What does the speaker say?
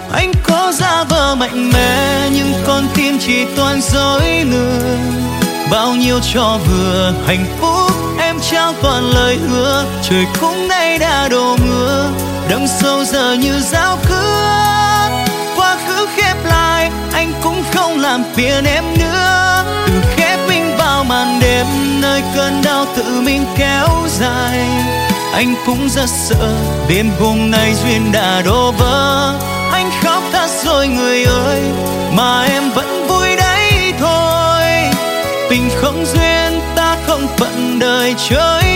Anh có giả vờ mạnh mẽ nhưng con tim chỉ toàn dối lừa. Bao nhiêu trò vừa hạnh phúc em trao toàn lời hứa. Trời cũng nay đã đổ mưa, đằng sâu giờ như dao cưa. Quá khứ khép lại anh cũng không làm phiền em nữa. Từ khép mình vào màn đêm nơi cơn đau tự mình kéo dài. Anh cũng rất sợ đêm hôm nay duyên đã đổ vỡ. Anh khóc thật rồi người ơi, mà em vẫn vui đấy thôi. Tình không duyên ta không phận đời chơi